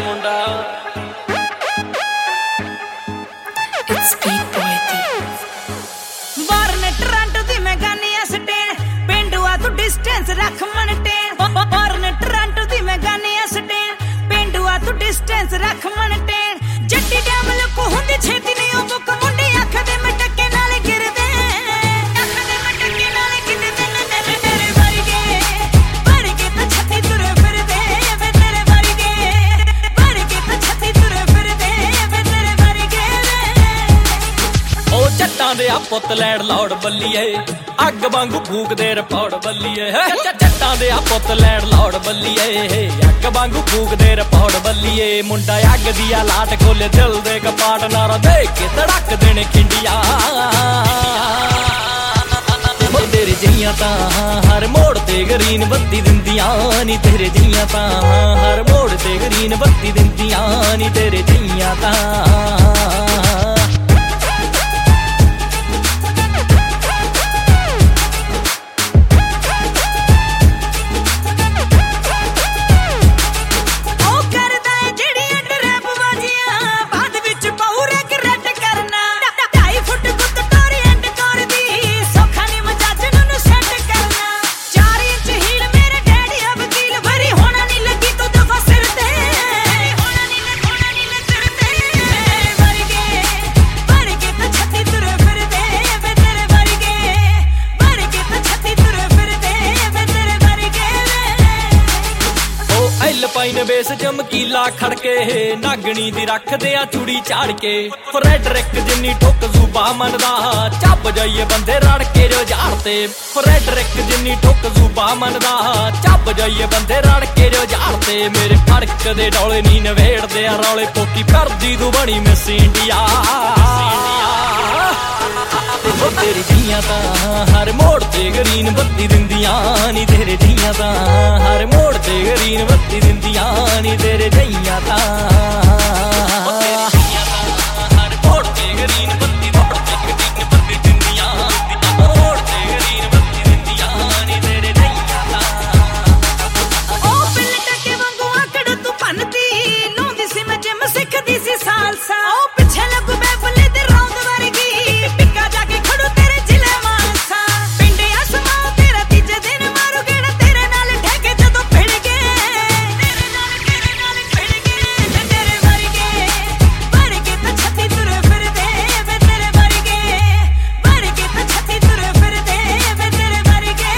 ਮੁੰਡਾ It's Beat Boy D. ਬਾਰਨੇ Toronto ਦੀ ਮੈਂ ਗਾਨੀ ਆ ਸਟੇਨ ਪਿੰਡੂਆ ਤੂੰ ਡਿਸਟੈਂਸ ਰੱਖ ਮਨਟੇਨ ਬਾਰਨੇ ਟੋਰਾਂਟੋ ਦੀ ਮੈਂ ਗਾਨੀ ਆ ਸਟੇਨ ਪਿੰਡੂਆ ਤੂੰ ਡਿਸਟੈਂਸ ਰੱਖ ਮਨਟੇਨ ਜੱਟੀ ਡੈਮ ਲੁੱਕ ਹੁੰਦੀ ਛੇਤੀ ਨਹੀਂ ਉਹ ਬੁੱਕ ਮੁੰਡੇ ਅੱਖ ਦੇ ਮਟਕੇ ਨਾਲ ਗਿਰਦੇ ਅੱਖ ਦੇ ਮਟਕੇ ਨਾਲ ਗਿਰਦੇ ਨੇ ਤੇਰੇ ਵਰਗੇ ਬਣ ਕੇ ਤਾਂ ਛੱਤੀ ਤੁਰੇ ਫਿਰਦੇ ਵੇ ਤੇਰੇ ਵਰਗੇ ਬਣ ਕੇ ਤਾਂ ਛੱਤੀ ਤੁਰੇ ਫਿਰਦੇ ਵੇ ਤੇਰੇ ਵਰਗੇ ਉਹ ਜੱਟਾਂ ਦੇ ਆ ਪੁੱਤ ਲੈਣ ਲੌੜ ਬੱਲੀਏ ਅੱਗ ਵਾਂਗੂ ਫੂਕਦੇ ਰਪੌੜ ਬੱਲੀਏ ਜੱਟਾਂ ਦੇ ਆ ਪੁੱਤ ਲੈਣ ਲੌੜ ਬੱਲੀਏ ਅੱਗ ਵਾਂਗੂ ਫੂਕਦੇ ਰਪੌੜ ਬੱਲੀਏ ਮੁੰਡਾ ਅੱਗ ਦੀ ਆ ਲਾਟ ਖੋਲੇ ਦਿਲ ਦੇ ਕਪਾਟ ਨਾਰਾ ਦੇਖ ਕੇ ਧੜਕ ਦੇਣੇ ਖਿੰਡੀਆਂ ਤੇਰੇ ਜਈਆਂ ਤਾਂ ਹਰ ਮੋੜ ਤੇ ਗਰੀਨ ਬੱਤੀ ਦਿੰਦੀਆਂ ਨੀ ਤੇਰੇ ਜਈਆਂ ਤਾਂ ਹਰ ਮੋੜ ਤੇ ਗਰੀਨ ਬੱਤੀ ਦਿੰਦੀਆਂ ਨੀ ਤੇਰੇ ਜਈਆਂ ਤਾਂ ਪਾਈਨ ਬੇਸ ਚਮਕੀਲਾ ਖੜਕੇ ਨਾਗਣੀ ਦੀ ਰੱਖਦੇ ਆ ਚੂੜੀ ਝਾੜ ਕੇ ਫਰੈਡਰਿਕ ਜਿੰਨੀ ਠੁੱਕ ਜ਼ੂਬਾ ਮੰਨਦਾ ਚੱਬ ਜਾਈਏ ਬੰਦੇ ਰੜ ਕੇ ਜੋ ਝਾੜ ਤੇ ਫਰੈਡਰਿਕ ਜਿੰਨੀ ਠੁੱਕ ਜ਼ੂਬਾ ਮੰਨਦਾ ਚੱਬ ਜਾਈਏ ਬੰਦੇ ਰੜ ਕੇ ਜੋ ਝਾੜ ਤੇ ਮੇਰੇ ਫੜਕ ਦੇ ਡੋਲੇ ਨੀ ਨਵੇੜਦੇ ਆ ਰੌਲੇ ਪੋਕੀ ਕਰਦੀ ਤੂੰ ਬਣੀ ਮਿਸ ਇੰਡੀਆ ਤੇਰੀ ਜੀਆਂ ਤਾਂ ਹਰ ਮੋੜ ਤੇ ਗਰੀਨ ਬੱਤੀ ਦਿੰਦੀਆਂ ਨੀ ਤੇਰੇ ਜੀਆਂ ਤਾਂ ਹਰ ਮੋੜ ਤੇ ਗਰੀਨ ਬੱਤੀ ਦਿੰਦੀਆਂ ਨੀ ਤੇਰੇ ਜਈਆਂ ਤਾਂ ਹਰ ਮੋੜ ਤੇ ਗਰੀਨ ਬੱਤੀ ਦਿੰਦੀਆਂ ਮੋੜ ਤੇ ਗਰੀਨ ਬੱਤੀ ਦਿੰਦੀਆਂ ਨੀ ਤੇਰੇ ਜਈਆਂ ਤਾਂ ਉਹ ਪਿੱਲ ਟਕੇ ਵਾਂਗੂ ਆਕੜ ਤੂੰ ਭੰਨਦੀ ਲਾਉਂਦੀ ਸੀ ਮੈਂ ਜਿਮ ਸਿੱਖਦੀ ਸੀ ਸਾਲਸਾ ਉਹ ਪਿੱਛੇ ਲੱਗੂ ਮੈਂ ਬੱਲੇ ਤੇ ਰੌਂਦ ਵਰਗੀ ਪਿੱਕਾ ਜਾ ਕੇ ਖੜੂ ਤੇਰੇ ਜ਼ਿਲ੍ਹੇ ਮਾਨਸਾ ਪਿੰਡ ਅਸਮਾਂ ਤੇਰਾ ਤੀਜੇ ਦਿਨ ਮਾਰੂ ਗੇੜਾ ਤੇਰੇ ਨਾਲ ਠੇਕੇ ਜਦੋਂ ਭਿੜ ਗਏ ਤੇਰੇ ਨਾਲ ਭਿੜ ਗਏ ਵੇ ਤੇਰੇ ਵਰਗੇ ਬਣ ਕੇ ਤਾਂ ਛੱਤੀ ਤੁਰੇ ਫਿਰਦੇ ਵੇ ਤੇਰੇ ਵਰਗੇ ਬਣ ਕੇ ਤਾਂ ਛੱਤੀ ਤੁਰੇ ਫਿਰਦੇ ਵੇ ਤੇਰੇ ਵਰਗੇ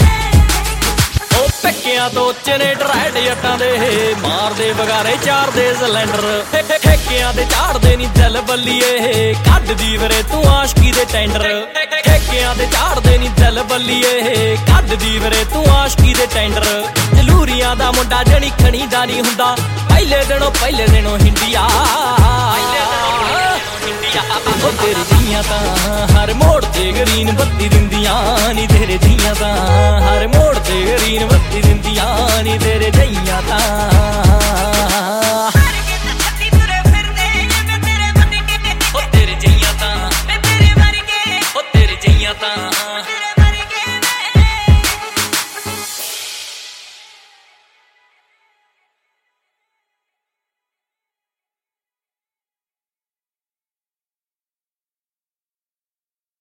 ਉਹ ਪੱਕਿਆਂ ਤੋਂ ਜਨਰੇਟਰ ਹੈਡ ਜੱਟਾਂ ਦੇ ਮਾਰਦੇ ਵਗਾਰੇ ਚਾਰਦੇ ਸਿਲੰਡਰ ਠੇਕਿਆਂ ਦੇ ਝਾੜਦੇ ਨੀ ਦਿਲ ਬੱਲੀਏ ਕੱਢਦੀ ਵੀਰੇ ਤੂੰ ਆਸ਼ਕੀ ਦੇ ਟੈਂਡਰ ਠੇਕਿਆਂ ਦੇ ਝਾੜਦੇ ਨੀ ਦਿਲ ਬੱਲੀਏ ਕੱਢਦੀ ਵੀਰੇ ਤੂੰ ਆਸ਼ਕੀ ਦੇ ਟੈਂਡਰ ਜਲੂਰੀਆਂ ਦਾ ਮੁੰਡਾ ਜਣੀ ਖਣੀ ਦਾ ਨਹੀਂ ਹੁੰਦਾ ਪਹਿਲੇ ਦਿਨੋਂ ਹਿੰਡੀਆ ਉਹ ਤੇਰੀ ਜੀਆਂ ਤਾਂ ਹਰ ਮੋੜ ਤੇ ਗਰੀਨ ਬੱਤੀ ਦਿੰਦੀਆਂ ਨੀ ਤੇਰੇ ਜੀਆਂ ਤਾਂ ਹਰ ਮੋੜ ਤੇ ਗਰੀਨ ਬੱਤੀ ਦਿੰਦੀਆਂ ਨੀ ਤੇਰੇ ਜਈਆਂ ਤਾਂ ਤੇਰੇ ਜਈਆਂ ਤਾਂ